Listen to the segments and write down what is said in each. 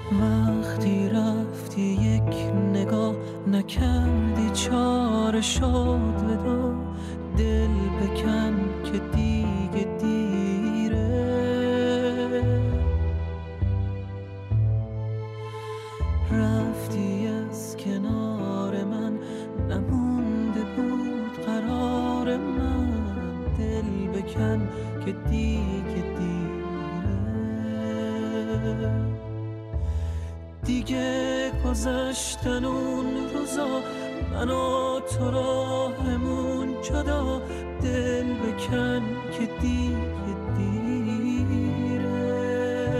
وقتی رفتی یک نگاه نکردی، چاره شد ودا، دل بکن که دیگه دیره. رفتی از کنار من، نمونده بود قرار من، دل بکن که دیگه دیره. دیگه گذشتن اون روزا، من و تو راهمون جدا، دل بکن که دیگه دیره.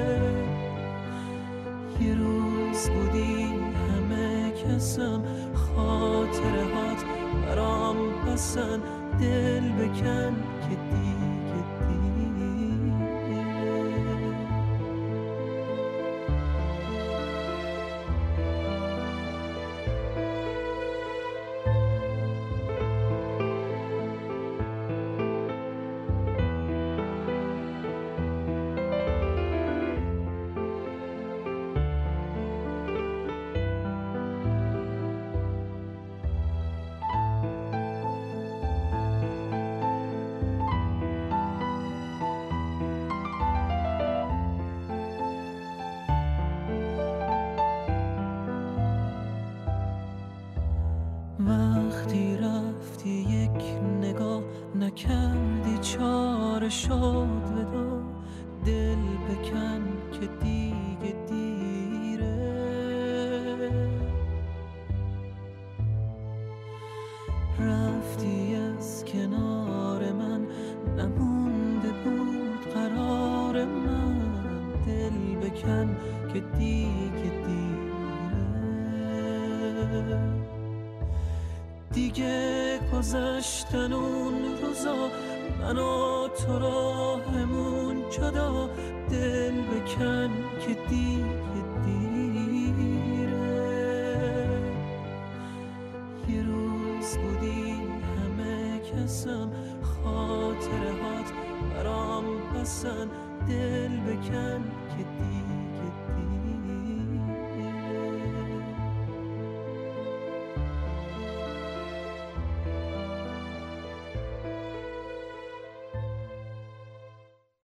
یه روز بودی همه کسم، خاطره هات برام پسن، دل بکن که دیگه دیره. وقتی رفتی یک نگاه نکردی، چاره شد ودا، دل بکن که دیگه دیره. رفتی از کنار من، نمونده بود قرار من، دل بکن که دیگه دیره. دیگه گذشتن اون روزا، من و تو راهمون جدا، دل بکن که دیگه دیره. یه روز بودی همه کسم، خاطره هات برام پسن، دل بکن که